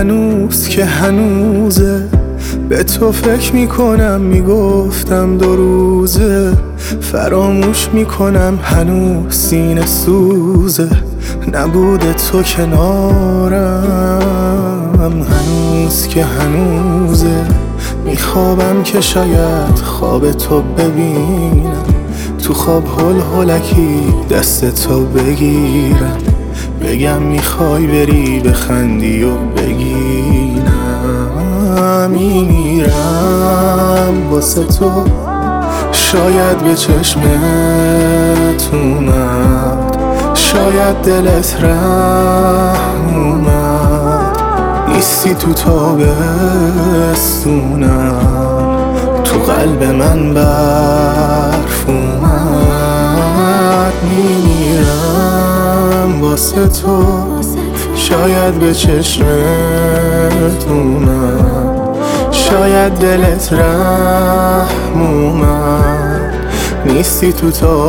هنوز که هنوزه، به تو فکر میکنم، میگفتم 2 روزه، فراموش میکنم هنوز سینه سوزه، نبوده تو کنارم. هنوز که هنوزه، میخوابم که شاید خواب تو ببینم، تو خواب هل هلکی دست تو بگیرم، بگم میخوای بری بخندی و بگینم. میمیرم واسه تو، شاید به چشمت اومد، شاید دلت رحم اومد، نیستی تو تابستونم، تو قلب من برف اومد. میمیرم واسه تو، شاید به چشمت اومد، شاید دلت رحم اومد، نیستی تو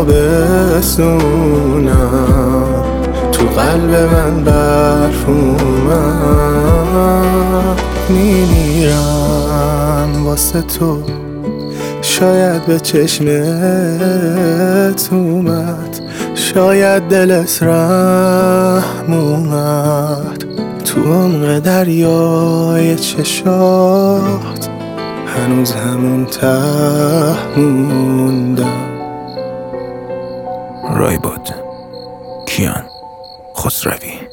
تابستونم، تو قلب من برف اومد. میمیرم واسه تو، شاید به چشمت اومد، شاید دلت رحم اومد، تو عمق دریای چشات هنوز همون ته موندم. رایباد کیان خسروی.